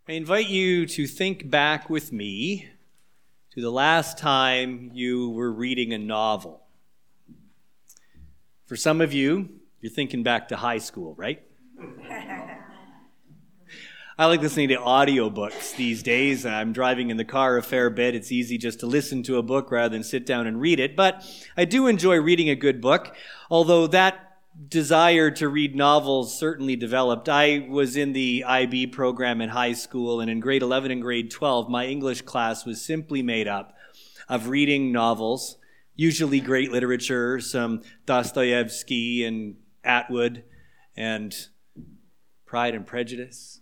I invite you to think back with me to the last time you were reading a novel. For some of you, you're thinking back to high school, right? I like listening to audiobooks these days. I'm driving in the car a fair bit. It's easy just to listen to a book rather than sit down and read it. But I do enjoy reading a good book, although that desire to read novels certainly developed. I was in the IB program in high school, and in grade 11 and grade 12, my English class was simply made up of reading novels, usually great literature, some Dostoevsky and Atwood and Pride and Prejudice.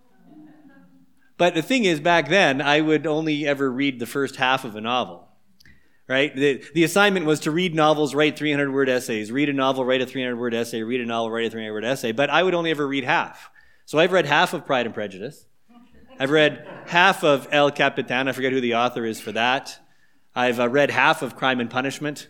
But the thing is, back then, I would only ever read the first half of a novel. Right? The assignment was to read novels, write 300-word essays. Read a novel, write a 300-word essay. Read a novel, write a 300-word essay. But I would only ever read half. So I've read half of Pride and Prejudice. I've read half of El Capitan. I forget who the author is for that. I've read half of Crime and Punishment.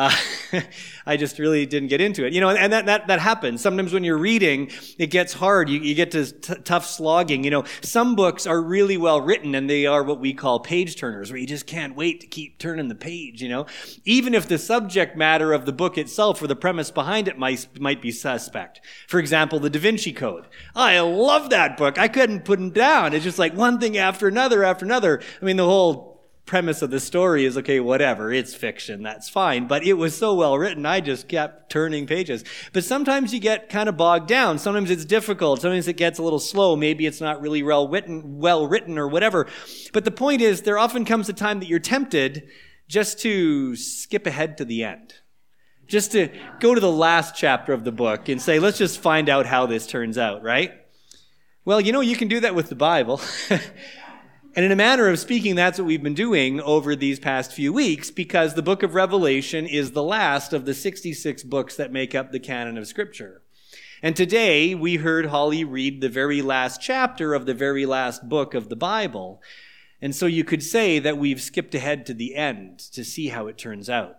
I just really didn't get into it. And that happens. Sometimes when you're reading, it gets hard. You get to tough slogging. Some books are really well written, and they are what we call page turners, where you just can't wait to keep turning the page, Even if the subject matter of the book itself or the premise behind it might be suspect. For example, The Da Vinci Code. I love that book. I couldn't put it down. It's just like one thing after another after another. I mean, the whole premise of the story is, okay, whatever, it's fiction, that's fine. But it was so well written, I just kept turning pages. But sometimes you get kind of bogged down. Sometimes it's difficult. Sometimes it gets a little slow. Maybe it's not really well written or whatever. But the point is, there often comes a time that you're tempted just to skip ahead to the end. Just to go to the last chapter of the book and say, let's just find out how this turns out, right? Well, you can do that with the Bible. And in a manner of speaking, that's what we've been doing over these past few weeks, because the book of Revelation is the last of the 66 books that make up the canon of Scripture. And today, we heard Holly read the very last chapter of the very last book of the Bible. And so you could say that we've skipped ahead to the end to see how it turns out.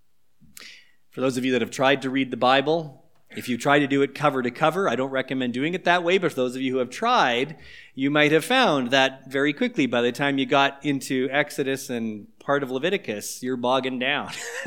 For those of you that have tried to read the Bible, if you try to do it cover to cover, I don't recommend doing it that way, but for those of you who have tried, you might have found that very quickly, by the time you got into Exodus and part of Leviticus, you're bogging down.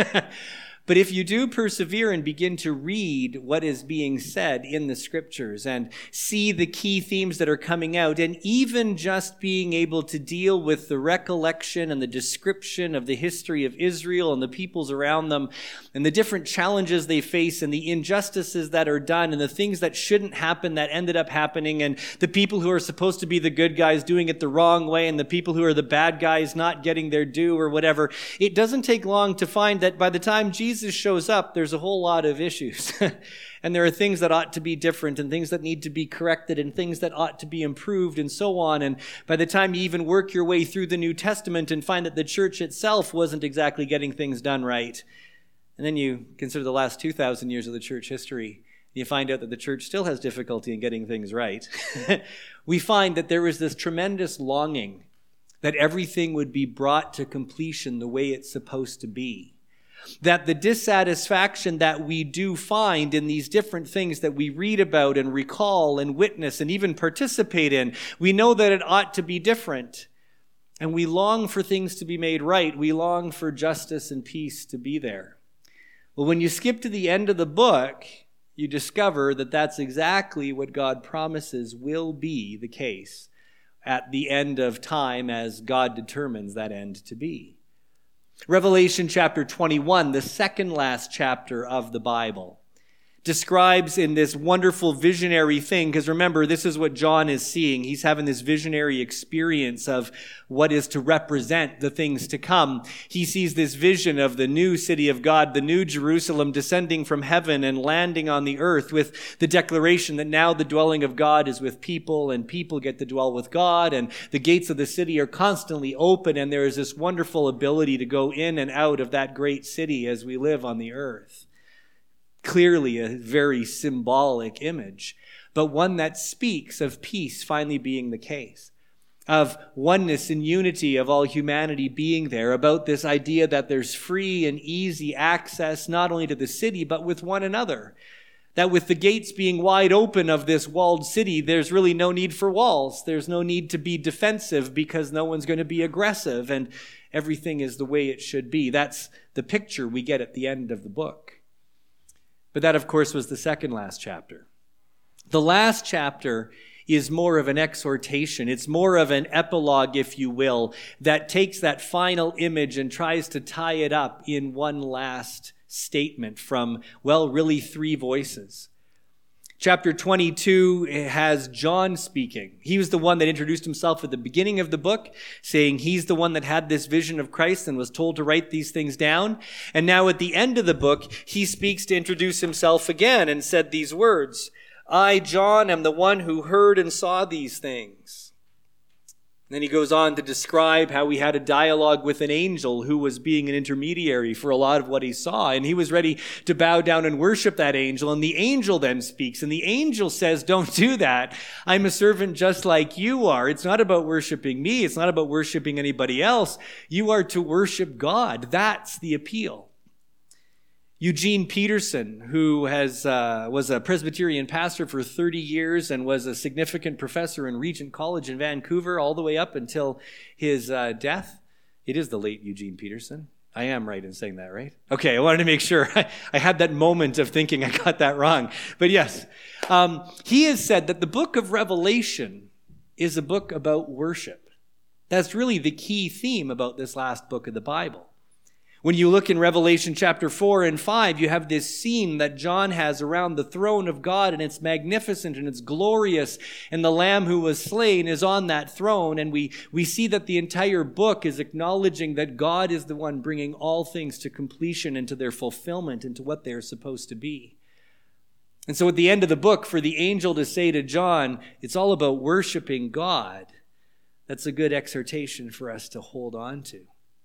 But if you do persevere and begin to read what is being said in the Scriptures and see the key themes that are coming out, and even just being able to deal with the recollection and the description of the history of Israel and the peoples around them and the different challenges they face and the injustices that are done and the things that shouldn't happen that ended up happening, and the people who are supposed to be the good guys doing it the wrong way and the people who are the bad guys not getting their due or whatever, it doesn't take long to find that by the time Jesus shows up, there's a whole lot of issues. And there are things that ought to be different and things that need to be corrected and things that ought to be improved and so on. And by the time you even work your way through the New Testament and find that the church itself wasn't exactly getting things done right, and then you consider the last 2,000 years of the church history, and you find out that the church still has difficulty in getting things right, we find that there was this tremendous longing that everything would be brought to completion the way it's supposed to be. That the dissatisfaction that we do find in these different things that we read about and recall and witness and even participate in, we know that it ought to be different. And we long for things to be made right. We long for justice and peace to be there. Well, when you skip to the end of the book, you discover that that's exactly what God promises will be the case at the end of time as God determines that end to be. Revelation chapter 21, the second last chapter of the Bible, describes in this wonderful visionary thing, because remember, this is what John is seeing. He's having this visionary experience of what is to represent the things to come. He sees this vision of the new city of God, the new Jerusalem descending from heaven and landing on the earth, with the declaration that now the dwelling of God is with people and people get to dwell with God, and the gates of the city are constantly open, and there is this wonderful ability to go in and out of that great city as we live on the earth. Clearly a very symbolic image, but one that speaks of peace finally being the case, of oneness and unity of all humanity being there, about this idea that there's free and easy access not only to the city, but with one another. That with the gates being wide open of this walled city, there's really no need for walls. There's no need to be defensive because no one's going to be aggressive and everything is the way it should be. That's the picture we get at the end of the book. But that, of course, was the second last chapter. The last chapter is more of an exhortation. It's more of an epilogue, if you will, that takes that final image and tries to tie it up in one last statement from, well, really three voices. Chapter 22 has John speaking. He was the one that introduced himself at the beginning of the book, saying he's the one that had this vision of Christ and was told to write these things down. And now at the end of the book, he speaks to introduce himself again and said these words, I, John, am the one who heard and saw these things. Then he goes on to describe how he had a dialogue with an angel who was being an intermediary for a lot of what he saw. And he was ready to bow down and worship that angel. And the angel then speaks. And the angel says, don't do that. I'm a servant just like you are. It's not about worshiping me. It's not about worshiping anybody else. You are to worship God. That's the appeal. Eugene Peterson, who was a Presbyterian pastor for 30 years and was a significant professor in Regent College in Vancouver all the way up until his death. It is the late Eugene Peterson. I am right in saying that, right? Okay, I wanted to make sure. I had that moment of thinking I got that wrong. But yes, he has said that the book of Revelation is a book about worship. That's really the key theme about this last book of the Bible. When you look in Revelation chapter 4 and 5, you have this scene that John has around the throne of God, and it's magnificent and it's glorious, and the Lamb who was slain is on that throne, and we see that the entire book is acknowledging that God is the one bringing all things to completion and to their fulfillment and to what they are supposed to be. And so at the end of the book, for the angel to say to John, it's all about worshiping God, that's a good exhortation for us to hold on to.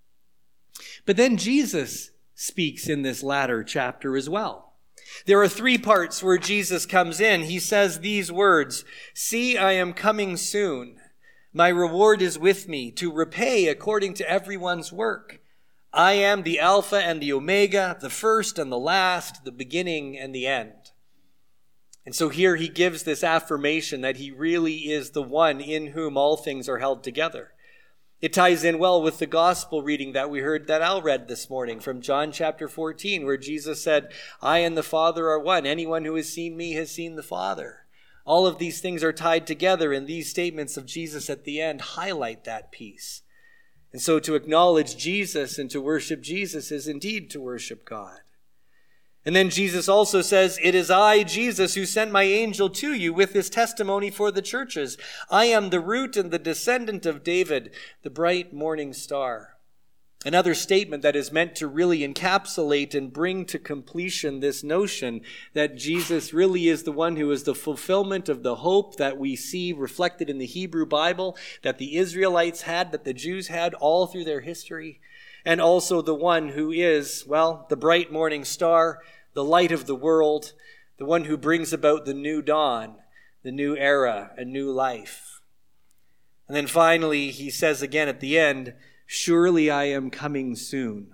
But then Jesus speaks in this latter chapter as well. There are three parts where Jesus comes in. He says these words, "See, I am coming soon. My reward is with me to repay according to everyone's work. I am the Alpha and the Omega, the first and the last, the beginning and the end." And so here he gives this affirmation that he really is the one in whom all things are held together. It ties in well with the gospel reading that we heard, that Al read this morning from John chapter 14, where Jesus said, I and the Father are one. Anyone who has seen me has seen the Father. All of these things are tied together, and these statements of Jesus at the end highlight that piece. And so to acknowledge Jesus and to worship Jesus is indeed to worship God. And then Jesus also says, it is I, Jesus, who sent my angel to you with this testimony for the churches. I am the root and the descendant of David, the bright morning star. Another statement that is meant to really encapsulate and bring to completion this notion that Jesus really is the one who is the fulfillment of the hope that we see reflected in the Hebrew Bible, that the Israelites had, that the Jews had all through their history. And also the one who is, well, the bright morning star, the light of the world, the one who brings about the new dawn, the new era, a new life. And then finally, he says again at the end, surely I am coming soon.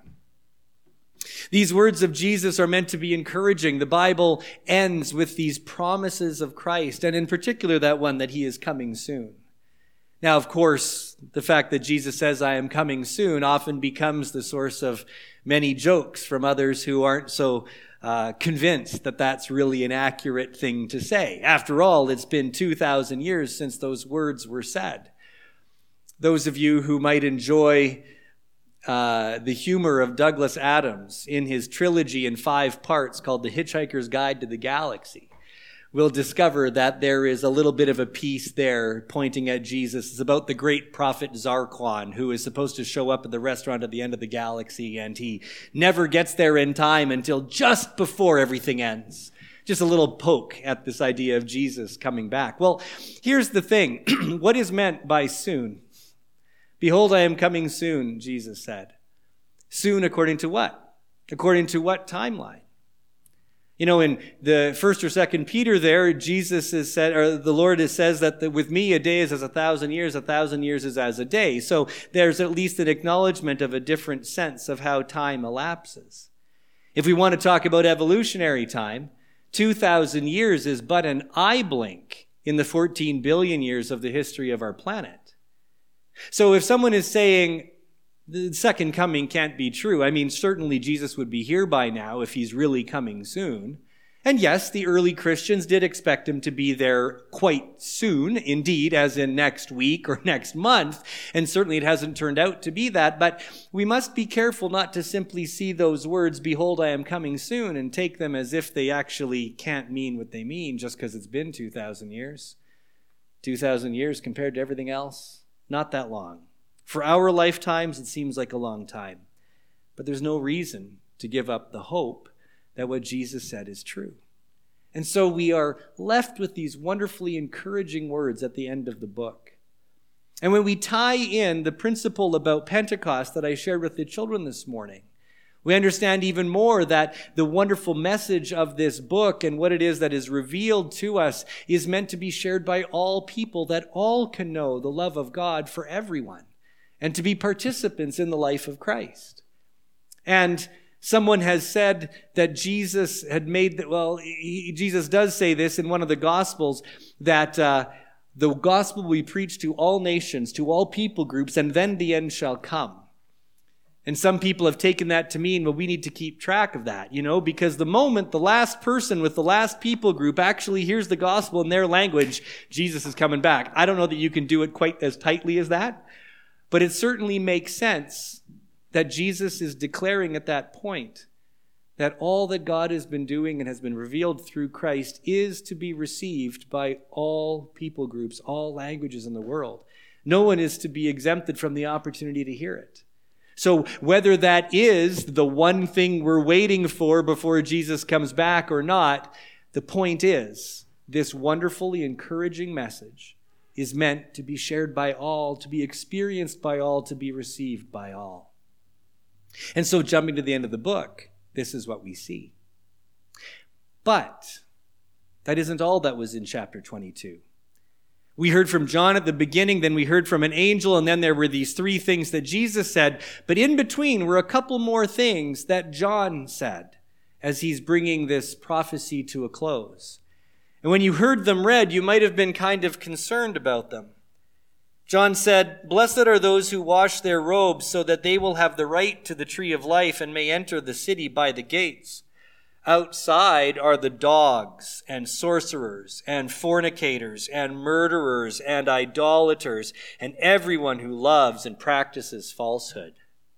These words of Jesus are meant to be encouraging. The Bible ends with these promises of Christ, and in particular that one that he is coming soon. Now, of course, the fact that Jesus says, I am coming soon, often becomes the source of many jokes from others who aren't so convinced that that's really an accurate thing to say. After all, it's been 2,000 years since those words were said. Those of you who might enjoy the humor of Douglas Adams in his trilogy in 5 parts called The Hitchhiker's Guide to the Galaxy will discover that there is a little bit of a piece there pointing at Jesus. It's about the great prophet Zarquan, who is supposed to show up at the restaurant at the end of the galaxy, and he never gets there in time until just before everything ends. Just a little poke at this idea of Jesus coming back. Well, here's the thing. What is meant by soon? Behold, I am coming soon, Jesus said. Soon according to what? According to what timeline? You know, in the 1st or 2nd Peter there, Jesus has said, or the Lord says that with me a day is as 1,000 years, 1,000 years is as a day. So there's at least an acknowledgement of a different sense of how time elapses. If we want to talk about evolutionary time, 2,000 years is but an eye blink in the 14 billion years of the history of our planet. So if someone is saying the second coming can't be true, I mean, certainly Jesus would be here by now if he's really coming soon. And yes, the early Christians did expect him to be there quite soon, indeed, as in next week or next month. And certainly it hasn't turned out to be that. But we must be careful not to simply see those words, "Behold, I am coming soon," and take them as if they actually can't mean what they mean just because it's been 2,000 years. 2,000 years compared to everything else, not that long. For our lifetimes, it seems like a long time. But there's no reason to give up the hope that what Jesus said is true. And so we are left with these wonderfully encouraging words at the end of the book. And when we tie in the principle about Pentecost that I shared with the children this morning, we understand even more that the wonderful message of this book and what it is that is revealed to us is meant to be shared by all people, that all can know the love of God for everyone and to be participants in the life of Christ. And someone has said that Jesus had made that, Jesus does say this in one of the Gospels, that the gospel will be preached to all nations, to all people groups, and then the end shall come. And some people have taken that to mean, well, we need to keep track of that, because the moment the last person with the last people group actually hears the gospel in their language, Jesus is coming back. I don't know that you can do it quite as tightly as that, but it certainly makes sense that Jesus is declaring at that point that all that God has been doing and has been revealed through Christ is to be received by all people groups, all languages in the world. No one is to be exempted from the opportunity to hear it. So whether that is the one thing we're waiting for before Jesus comes back or not, the point is this wonderfully encouraging message is meant to be shared by all, to be experienced by all, to be received by all. And so jumping to the end of the book, this is what we see. But that isn't all that was in chapter 22. We heard from John at the beginning, then we heard from an angel, and then there were these three things that Jesus said. But in between were a couple more things that John said as he's bringing this prophecy to a close. And when you heard them read, you might have been kind of concerned about them. John said, "Blessed are those who wash their robes so that they will have the right to the tree of life and may enter the city by the gates. Outside are the dogs and sorcerers and fornicators and murderers and idolaters and everyone who loves and practices falsehood."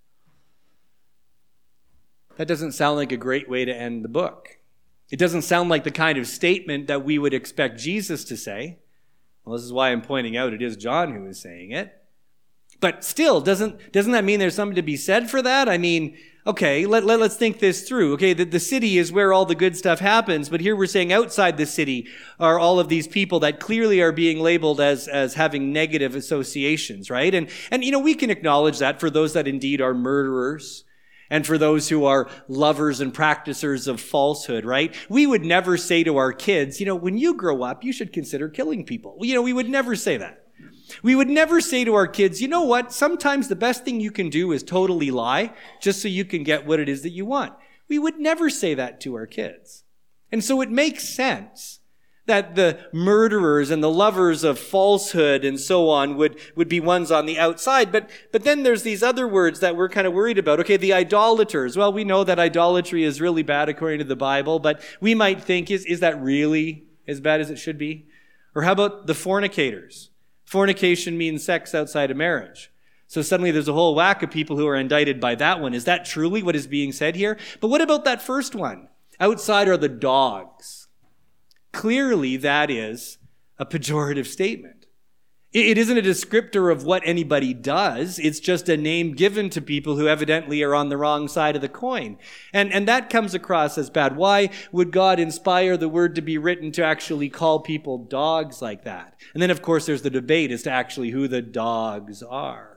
That doesn't sound like a great way to end the book. It doesn't sound like the kind of statement that we would expect Jesus to say. Well, this is why I'm pointing out it is John who is saying it. But still, doesn't that mean there's something to be said for that? I mean, okay, let's think this through. Okay, the city is where all the good stuff happens, but here we're saying outside the city are all of these people that clearly are being labeled as having negative associations, right? And we can acknowledge that for those that indeed are murderers, and for those who are lovers and practicers of falsehood, right? We would never say to our kids, when you grow up, you should consider killing people. We would never say that. We would never say to our kids, you know what? Sometimes the best thing you can do is totally lie just so you can get what it is that you want. We would never say that to our kids. And so it makes sense that the murderers and the lovers of falsehood and so on would be ones on the outside. But then there's these other words that we're kind of worried about. Okay, the idolaters. Well, we know that idolatry is really bad according to the Bible, but we might think, is that really as bad as it should be? Or how about the fornicators? Fornication means sex outside of marriage. So suddenly there's a whole whack of people who are indicted by that one. Is that truly what is being said here? But what about that first one? Outside are the dogs. Clearly, that is a pejorative statement. It isn't a descriptor of what anybody does. It's just a name given to people who evidently are on the wrong side of the coin. And that comes across as bad. Why would God inspire the word to be written to actually call people dogs like that? And then, of course, there's the debate as to actually who the dogs are.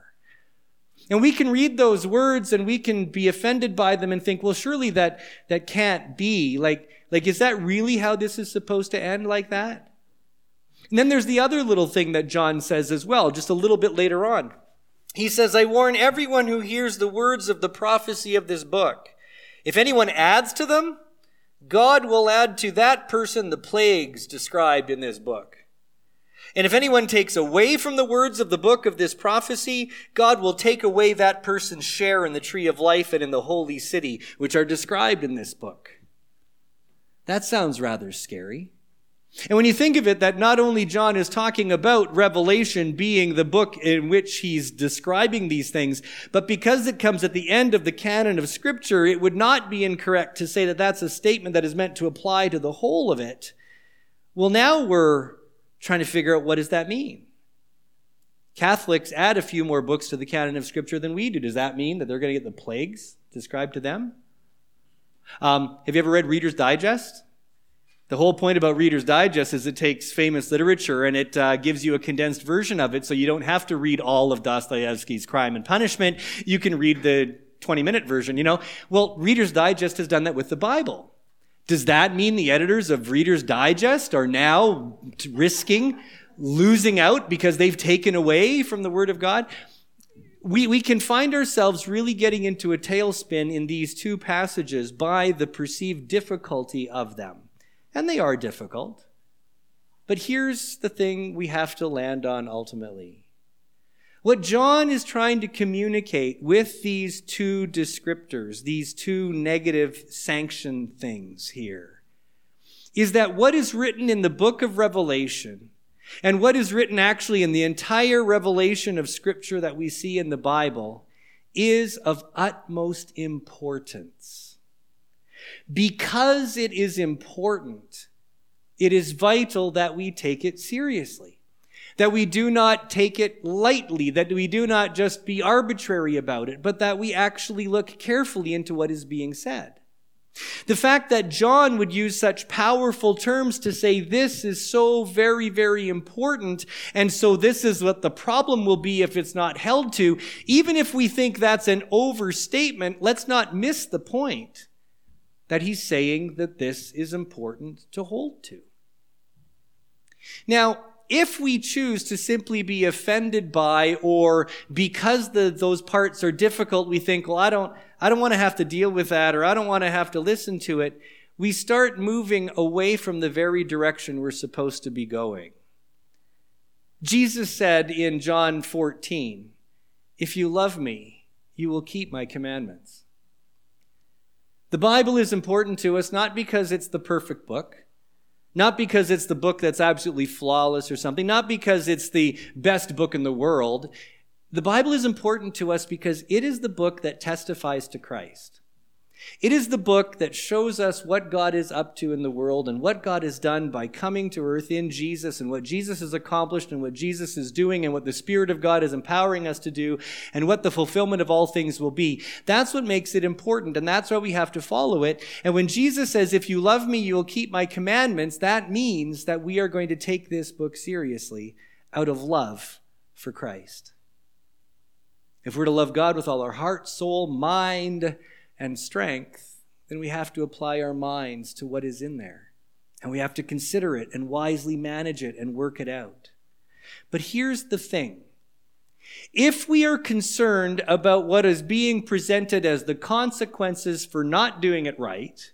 And we can read those words and we can be offended by them and think, well, surely that can't be. Like, is that really how this is supposed to end like that? And then there's the other little thing that John says as well, just a little bit later on. He says, "I warn everyone who hears the words of the prophecy of this book. If anyone adds to them, God will add to that person the plagues described in this book. And if anyone takes away from the words of the book of this prophecy, God will take away that person's share in the tree of life and in the holy city, which are described in this book. That sounds rather scary. And when you think of it, that not only John is talking about Revelation being the book in which he's describing these things, but because it comes at the end of the canon of Scripture, it would not be incorrect to say that that's a statement that is meant to apply to the whole of it. Well, now we're trying to figure out, what does that mean? Catholics add a few more books to the canon of Scripture than we do. Does that mean that they're going to get the plagues described to them? Have you ever read Reader's Digest? The whole point about Reader's Digest is it takes famous literature and it gives you a condensed version of it, so you don't have to read all of Dostoevsky's Crime and Punishment. You can read the 20-minute version, Well, Reader's Digest has done that with the Bible. Does that mean the editors of Reader's Digest are now risking losing out because they've taken away from the Word of God? We can find ourselves really getting into a tailspin in these two passages by the perceived difficulty of them. And they are difficult. But here's the thing we have to land on ultimately. What John is trying to communicate with these two descriptors, these two negative sanction things here, is that what is written in the book of Revelation and what is written actually in the entire revelation of Scripture that we see in the Bible is of utmost importance. Because it is important, it is vital that we take it seriously, that we do not take it lightly, that we do not just be arbitrary about it, but that we actually look carefully into what is being said. The fact that John would use such powerful terms to say this is so very, very important, and so this is what the problem will be if it's not held to, even if we think that's an overstatement, let's not miss the point that he's saying that this is important to hold to. Now, if we choose to simply be offended by, or because those parts are difficult, we think, well, I don't want to have to deal with that, or I don't want to have to listen to it, we start moving away from the very direction we're supposed to be going. Jesus said in John 14, "If you love me, you will keep my commandments." The Bible is important to us not because it's the perfect book, not because it's the book that's absolutely flawless or something, not because it's the best book in the world. The Bible is important to us because it is the book that testifies to Christ. It is the book that shows us what God is up to in the world and what God has done by coming to earth in Jesus and what Jesus has accomplished and what Jesus is doing and what the Spirit of God is empowering us to do and what the fulfillment of all things will be. That's what makes it important, and that's why we have to follow it. And when Jesus says, "If you love me, you will keep my commandments," that means that we are going to take this book seriously out of love for Christ. If we're to love God with all our heart, soul, mind, and strength, then we have to apply our minds to what is in there. And we have to consider it and wisely manage it and work it out. But here's the thing. If we are concerned about what is being presented as the consequences for not doing it right,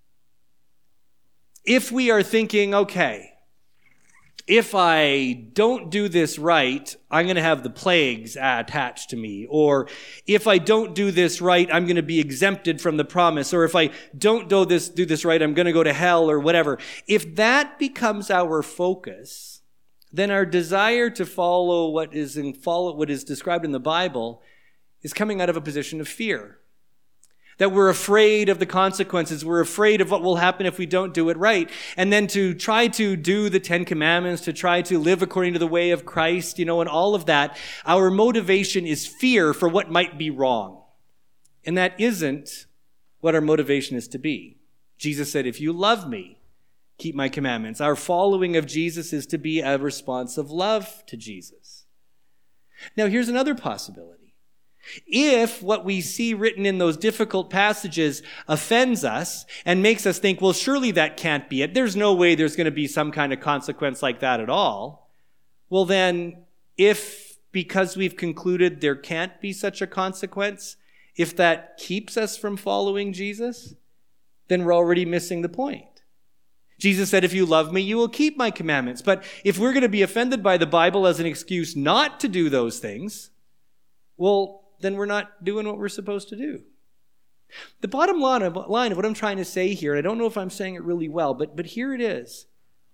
if we are thinking, okay, if I don't do this right, I'm going to have the plagues attached to me. Or if I don't do this right, I'm going to be exempted from the promise. Or if I don't do this right, I'm going to go to hell or whatever. If that becomes our focus, then our desire to follow what is described in the Bible is coming out of a position of fear. That we're afraid of the consequences. We're afraid of what will happen if we don't do it right. And then to try to do the 10 Commandments, to try to live according to the way of Christ, and all of that, our motivation is fear for what might be wrong. And that isn't what our motivation is to be. Jesus said, "If you love me, keep my commandments." Our following of Jesus is to be a response of love to Jesus. Now, here's another possibility. If what we see written in those difficult passages offends us and makes us think, well, surely that can't be it. There's no way there's going to be some kind of consequence like that at all. Well, then, if because we've concluded there can't be such a consequence, if that keeps us from following Jesus, then we're already missing the point. Jesus said, if you love me, you will keep my commandments. But if we're going to be offended by the Bible as an excuse not to do those things, well, then we're not doing what we're supposed to do. The bottom line of what I'm trying to say here, and I don't know if I'm saying it really well, but here it is.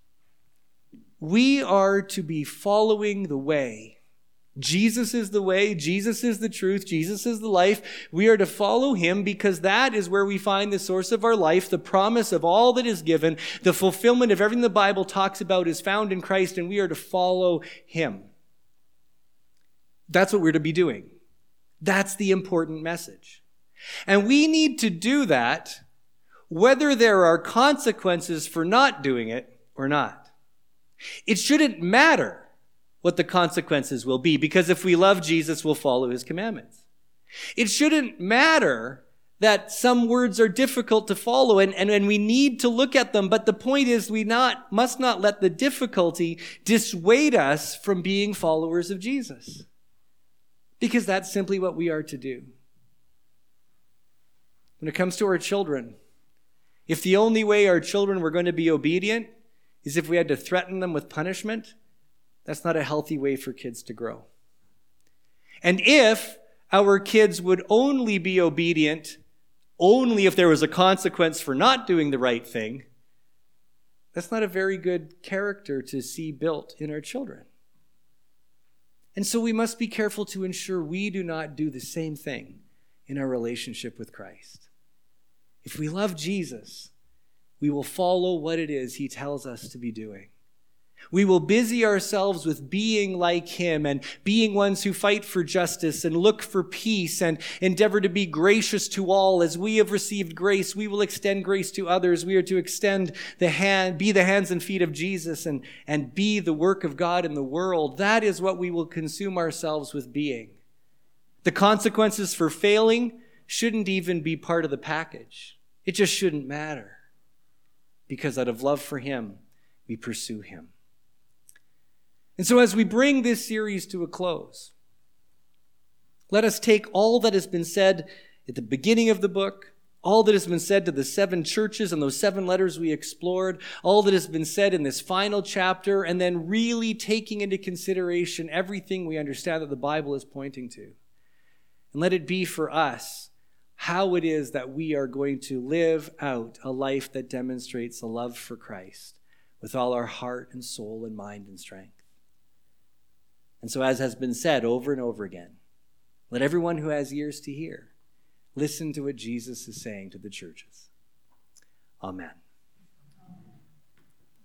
We are to be following the way. Jesus is the way, Jesus is the truth, Jesus is the life. We are to follow him because that is where we find the source of our life, the promise of all that is given, the fulfillment of everything the Bible talks about is found in Christ, and we are to follow him. That's what we're to be doing. That's the important message. And we need to do that whether there are consequences for not doing it or not. It shouldn't matter what the consequences will be, because if we love Jesus, we'll follow his commandments. It shouldn't matter that some words are difficult to follow and we need to look at them, but the point is we must not let the difficulty dissuade us from being followers of Jesus, because that's simply what we are to do. When it comes to our children, if the only way our children were going to be obedient is if we had to threaten them with punishment, that's not a healthy way for kids to grow. And if our kids would only be obedient only if there was a consequence for not doing the right thing, that's not a very good character to see built in our children. And so we must be careful to ensure we do not do the same thing in our relationship with Christ. If we love Jesus, we will follow what it is he tells us to be doing. We will busy ourselves with being like him and being ones who fight for justice and look for peace and endeavor to be gracious to all. As we have received grace, we will extend grace to others. We are to extend be the hands and feet of Jesus and be the work of God in the world. That is what we will consume ourselves with being. The consequences for failing shouldn't even be part of the package. It just shouldn't matter, because out of love for him, we pursue him. And so as we bring this series to a close, let us take all that has been said at the beginning of the book, all that has been said to the 7 churches and those 7 letters we explored, all that has been said in this final chapter, and then really taking into consideration everything we understand that the Bible is pointing to. And let it be for us how it is that we are going to live out a life that demonstrates a love for Christ with all our heart and soul and mind and strength. And so, as has been said over and over again, let everyone who has ears to hear listen to what Jesus is saying to the churches. Amen.